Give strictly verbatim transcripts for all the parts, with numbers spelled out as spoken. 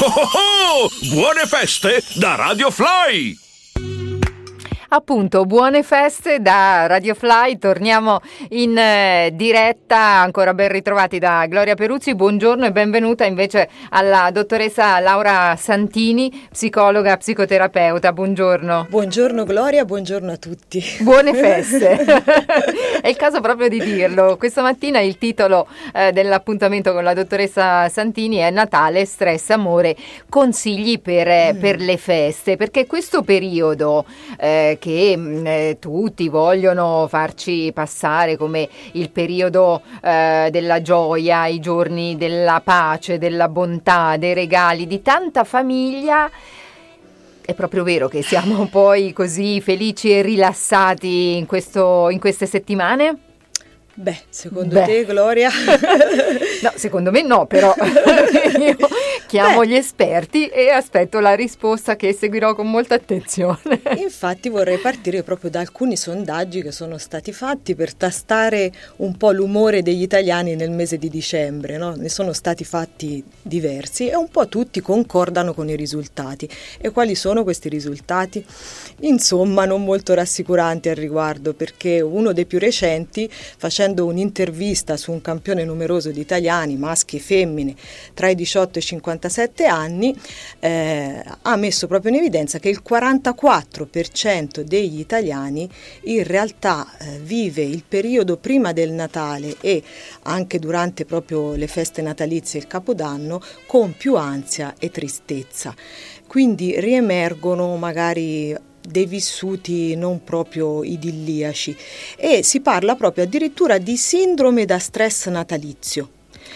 Oh, oh, oh! Buone feste da Radio Fly! Appunto, buone feste da Radio Fly, torniamo in eh, diretta, ancora ben ritrovati da Gloria Peruzzi, buongiorno e benvenuta invece alla dottoressa Laura Santini, psicologa, psicoterapeuta, buongiorno. Buongiorno Gloria, buongiorno a tutti. Buone feste, è il caso proprio di dirlo, questa mattina il titolo eh, dell'appuntamento con la dottoressa Santini è Natale, stress, amore, consigli per, eh, mm. per le feste, perché questo periodo eh, che mh, tutti vogliono farci passare come il periodo eh, della gioia, i giorni della pace, della bontà, dei regali, di tanta famiglia. È proprio vero che siamo poi così felici e rilassati in questo, in queste settimane? Beh, secondo Beh. te, Gloria? No, secondo me no, però io chiamo Beh. gli esperti e aspetto la risposta che seguirò con molta attenzione. Infatti vorrei partire proprio da alcuni sondaggi che sono stati fatti per tastare un po' l'umore degli italiani nel mese di dicembre, no? Ne sono stati fatti diversi e un po' tutti concordano con i risultati. E quali sono questi risultati? Insomma, non molto rassicuranti al riguardo, perché uno dei più recenti, facendo un'intervista su un campione numeroso di italiani, maschi e femmine, tra i diciotto e i cinquantasette anni, eh, ha messo proprio in evidenza che il quarantaquattro per cento degli italiani in realtà eh, vive il periodo prima del Natale e anche durante proprio le feste natalizie e il Capodanno con più ansia e tristezza. Quindi riemergono magari dei vissuti non proprio idilliaci e si parla proprio addirittura di sindrome da stress natalizio.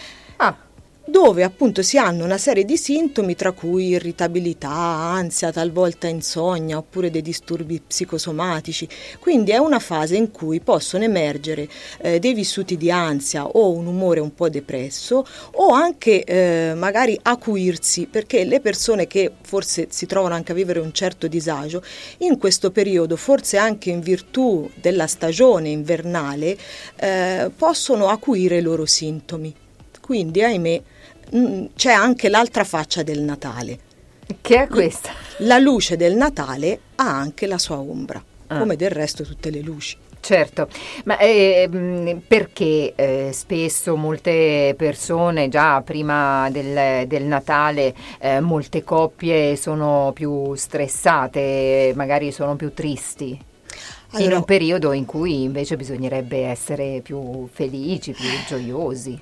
Ah. Dove appunto si hanno una serie di sintomi tra cui irritabilità, ansia, talvolta insonnia oppure dei disturbi psicosomatici. Quindi è una fase in cui possono emergere eh, dei vissuti di ansia o un umore un po' depresso o anche eh, magari acuirsi, perché le persone che forse si trovano anche a vivere un certo disagio in questo periodo, forse anche in virtù della stagione invernale, eh, possono acuire i loro sintomi. Quindi, ahimè, c'è anche l'altra faccia del Natale. Che è questa? La luce del Natale ha anche la sua ombra, ah. come del resto tutte le luci. Certo, ma eh, perché eh, spesso molte persone già prima del, del Natale, eh, molte coppie sono più stressate, magari sono più tristi? Allora, in un periodo in cui invece bisognerebbe essere più felici, più gioiosi.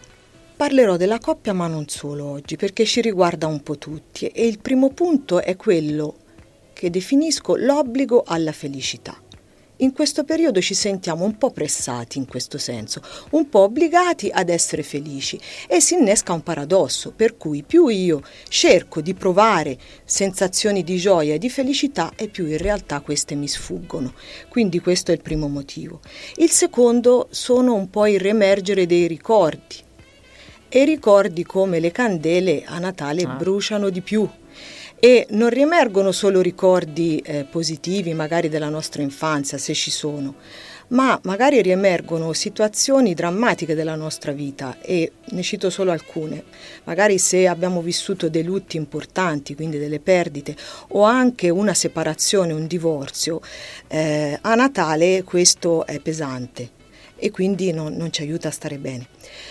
Parlerò della coppia ma non solo oggi, perché ci riguarda un po' tutti e il primo punto è quello che definisco l'obbligo alla felicità. In questo periodo ci sentiamo un po' pressati in questo senso, un po' obbligati ad essere felici e si innesca un paradosso per cui più io cerco di provare sensazioni di gioia e di felicità e più in realtà queste mi sfuggono. Quindi questo è il primo motivo. Il secondo sono un po' il riemergere dei ricordi. E ricordi come le candele a Natale ah. bruciano di più e non riemergono solo ricordi eh, positivi magari della nostra infanzia, se ci sono, ma magari riemergono situazioni drammatiche della nostra vita e ne cito solo alcune. Magari se abbiamo vissuto dei lutti importanti, quindi delle perdite o anche una separazione, un divorzio, eh, a Natale questo è pesante e quindi non, non ci aiuta a stare bene.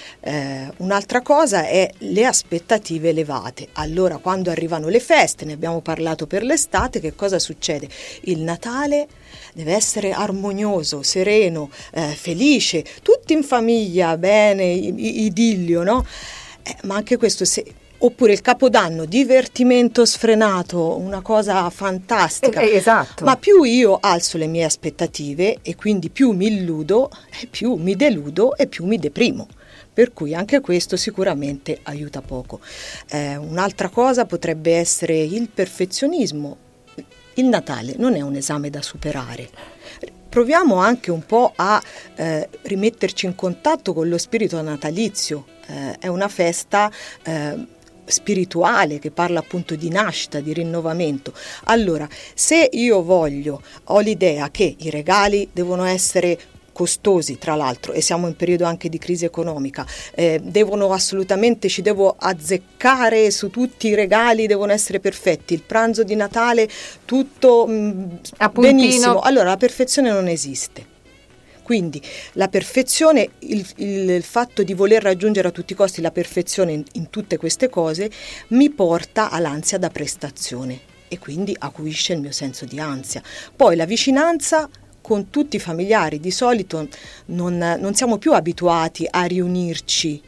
Eh, un'altra cosa è le aspettative elevate. Allora, quando arrivano le feste, ne abbiamo parlato per l'estate, che cosa succede? Il Natale deve essere armonioso, sereno, eh, felice, tutti in famiglia, bene, idillio, no? Eh, ma anche questo, se, oppure il Capodanno, divertimento sfrenato, una cosa fantastica. Eh, esatto. Ma più io alzo le mie aspettative e quindi più mi illudo, e più mi deludo e più mi deprimo. Per cui anche questo sicuramente aiuta poco. Eh, un'altra cosa potrebbe essere il perfezionismo. Il Natale non è un esame da superare. Proviamo anche un po' a eh, rimetterci in contatto con lo spirito natalizio. Eh, è una festa eh, spirituale che parla appunto di nascita, di rinnovamento. Allora, se io voglio, ho l'idea che i regali devono essere costosi tra l'altro, e siamo in periodo anche di crisi economica, eh, devono assolutamente, ci devo azzeccare su tutti i regali, devono essere perfetti, il pranzo di Natale tutto mh, benissimo, allora la perfezione non esiste. Quindi la perfezione, il, il, il fatto di voler raggiungere a tutti i costi la perfezione in, in tutte queste cose mi porta all'ansia da prestazione e quindi acuisce il mio senso di ansia. Poi la vicinanza con tutti i familiari, di solito non, non siamo più abituati a riunirci.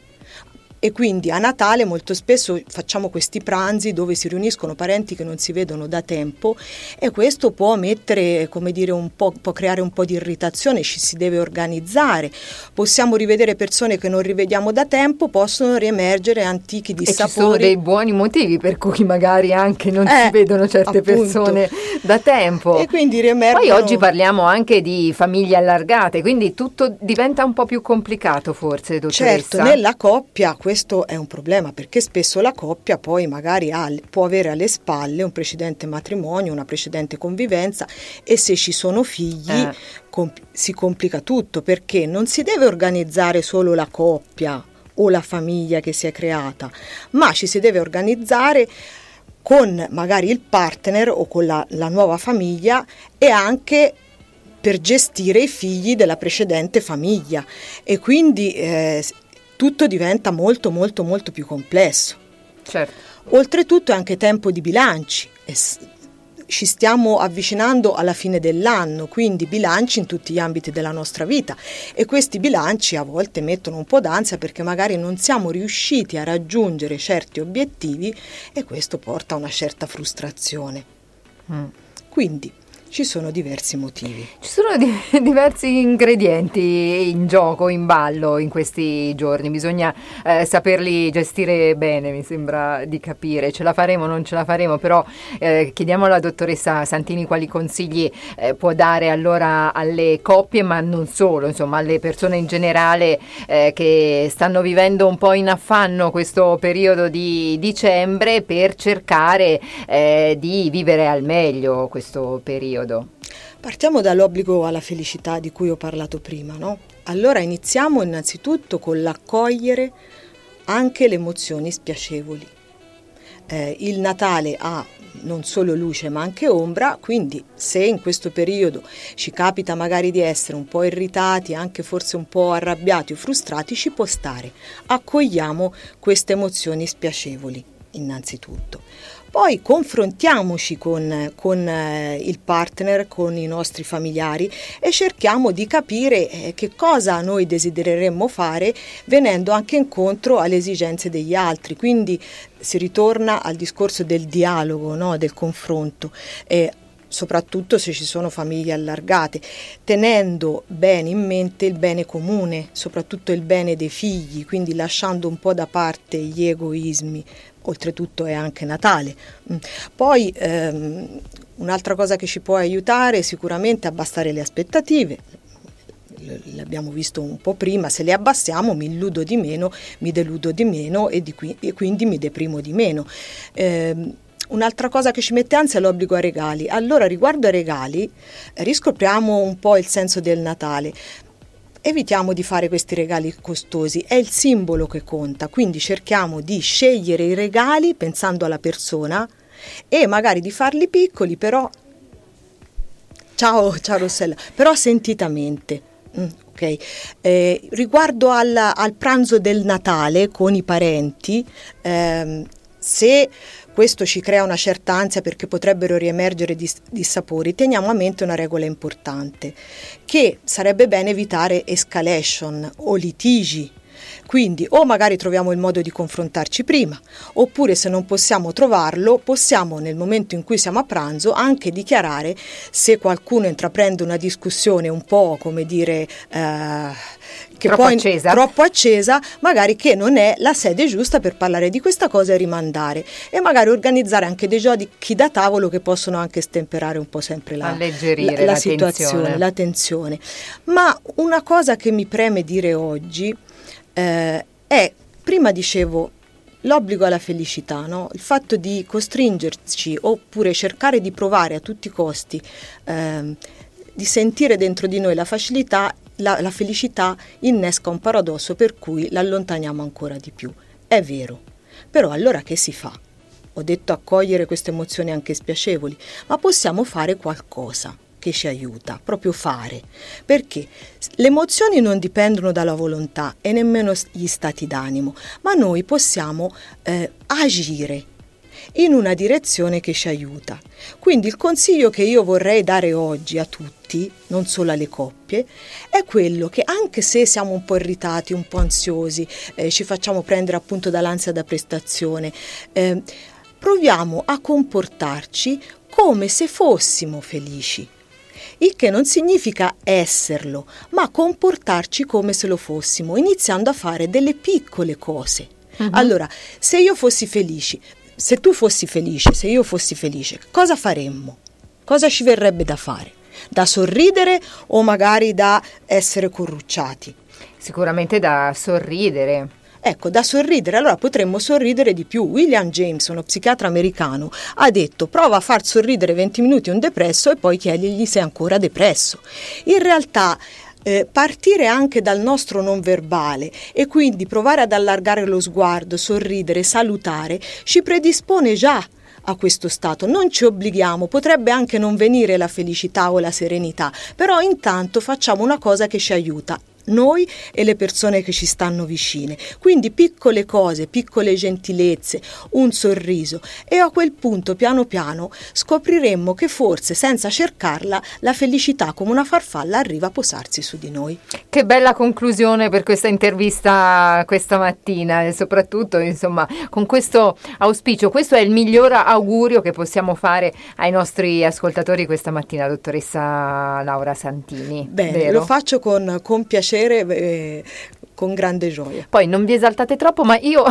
E quindi a Natale molto spesso facciamo questi pranzi dove si riuniscono parenti che non si vedono da tempo e questo può mettere, come dire, un po', può creare un po' di irritazione, ci si deve organizzare. Possiamo rivedere persone che non rivediamo da tempo, possono riemergere antichi dissapori. E ci sono dei buoni motivi per cui magari anche non eh, si vedono certe appunto. persone da tempo. E quindi riemergono... Poi oggi parliamo anche di famiglie allargate, quindi tutto diventa un po' più complicato forse, dottoressa. Certo, nella coppia questo è un problema perché spesso la coppia poi magari ha, può avere alle spalle un precedente matrimonio, una precedente convivenza e se ci sono figli eh. comp- si complica tutto perché non si deve organizzare solo la coppia o la famiglia che si è creata, ma ci si deve organizzare con magari il partner o con la, la nuova famiglia e anche per gestire i figli della precedente famiglia e quindi eh, tutto diventa molto molto molto più complesso. Certo. Oltretutto è anche tempo di bilanci, e s- ci stiamo avvicinando alla fine dell'anno, quindi bilanci in tutti gli ambiti della nostra vita e questi bilanci a volte mettono un po' d'ansia perché magari non siamo riusciti a raggiungere certi obiettivi e questo porta a una certa frustrazione. Mm. Quindi ci sono diversi motivi. Ci sono di- diversi ingredienti in gioco, in ballo in questi giorni, bisogna eh, saperli gestire bene, mi sembra di capire. Ce la faremo o non ce la faremo, però eh, chiediamo alla dottoressa Santini quali consigli eh, può dare allora alle coppie, ma non solo, insomma alle persone in generale eh, che stanno vivendo un po' in affanno questo periodo di dicembre per cercare eh, di vivere al meglio questo periodo. Partiamo dall'obbligo alla felicità di cui ho parlato prima, no? Allora iniziamo innanzitutto con l'accogliere anche le emozioni spiacevoli. Eh, il Natale ha non solo luce ma anche ombra, quindi se in questo periodo ci capita magari di essere un po' irritati, anche forse un po' arrabbiati o frustrati, ci può stare. Accogliamo queste emozioni spiacevoli innanzitutto. Poi confrontiamoci con, con eh, il partner, con i nostri familiari e cerchiamo di capire eh, che cosa noi desidereremmo fare venendo anche incontro alle esigenze degli altri. Quindi si ritorna al discorso del dialogo, no? Del confronto. Eh, soprattutto se ci sono famiglie allargate, tenendo bene in mente il bene comune, soprattutto il bene dei figli, quindi lasciando un po' da parte gli egoismi. Oltretutto è anche Natale. Poi ehm, un'altra cosa che ci può aiutare sicuramente è abbassare le aspettative. L'abbiamo visto un po' prima, se le abbassiamo mi illudo di meno, mi deludo di meno e, di qui, e quindi mi deprimo di meno. Eh, un'altra cosa che ci mette ansia è l'obbligo ai regali. Allora riguardo ai regali riscopriamo un po' il senso del Natale. Evitiamo di fare questi regali costosi, è il simbolo che conta, quindi cerchiamo di scegliere i regali pensando alla persona e magari di farli piccoli, però ciao, ciao Rossella, però sentitamente. Mm, ok. Eh, riguardo al, al pranzo del Natale con i parenti, ehm, se questo ci crea una certa ansia perché potrebbero riemergere dis- dissapori, teniamo a mente una regola importante, che sarebbe bene evitare escalation o litigi. Quindi o magari troviamo il modo di confrontarci prima, oppure se non possiamo trovarlo, possiamo nel momento in cui siamo a pranzo anche dichiarare se qualcuno intraprende una discussione un po', come dire, eh, che troppo poi accesa. troppo accesa, magari che non è la sede giusta per parlare di questa cosa e rimandare, e magari organizzare anche dei giochi da tavolo che possono anche stemperare un po' sempre la, alleggerire la, la, la situazione, tensione. la tensione. Ma una cosa che mi preme dire oggi eh, è, prima dicevo, l'obbligo alla felicità, no? Il fatto di costringerci oppure cercare di provare a tutti i costi eh, di sentire dentro di noi la facilità la, la felicità innesca un paradosso per cui l'allontaniamo ancora di più. È vero, però allora che si fa? Ho detto accogliere queste emozioni anche spiacevoli, ma possiamo fare qualcosa che ci aiuta, proprio fare, perché le emozioni non dipendono dalla volontà e nemmeno gli stati d'animo, ma noi possiamo eh, agire in una direzione che ci aiuta. Quindi il consiglio che io vorrei dare oggi a tutti, non solo alle coppie, è quello che anche se siamo un po' irritati, un po' ansiosi, eh, ci facciamo prendere appunto dall'ansia da prestazione, eh, proviamo a comportarci come se fossimo felici. Il che non significa esserlo, ma comportarci come se lo fossimo, iniziando a fare delle piccole cose. Uh-huh. Allora, se io fossi felice, se tu fossi felice, se io fossi felice, cosa faremmo? Cosa ci verrebbe da fare? Da sorridere o magari da essere corrucciati? Sicuramente da sorridere. Ecco, da sorridere, allora potremmo sorridere di più. William James, uno psichiatra americano, ha detto: prova a far sorridere venti minuti un depresso e poi chiedigli se è ancora depresso. In realtà eh, partire anche dal nostro non verbale e quindi provare ad allargare lo sguardo, sorridere, salutare, ci predispone già a questo stato. Non ci obblighiamo, potrebbe anche non venire la felicità o la serenità, però intanto facciamo una cosa che ci aiuta, noi e le persone che ci stanno vicine. Quindi piccole cose, piccole gentilezze, un sorriso, e a quel punto piano piano scopriremmo che forse senza cercarla la felicità come una farfalla arriva a posarsi su di noi. Che bella conclusione per questa intervista questa mattina, e soprattutto insomma con questo auspicio. Questo è il miglior augurio che possiamo fare ai nostri ascoltatori questa mattina, dottoressa Laura Santini. Bene, vero? Lo faccio con, con piacere, eh, con grande gioia. Poi non vi esaltate troppo, ma io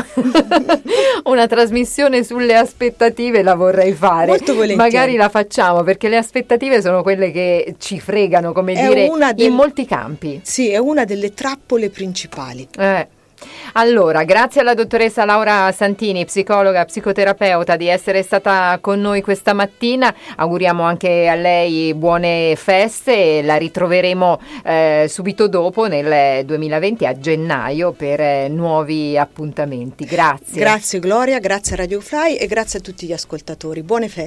una trasmissione sulle aspettative la vorrei fare. Molto volentieri. Magari la facciamo, perché le aspettative sono quelle che ci fregano, come è dire, una del... in molti campi. Sì, è una delle trappole principali. Eh. Allora, grazie alla dottoressa Laura Santini, psicologa, psicoterapeuta, di essere stata con noi questa mattina. Auguriamo anche a lei buone feste e la ritroveremo eh, subito dopo nel duemilaventi a gennaio per eh, nuovi appuntamenti. Grazie. Grazie Gloria, grazie a Radio Fly e grazie a tutti gli ascoltatori. Buone feste.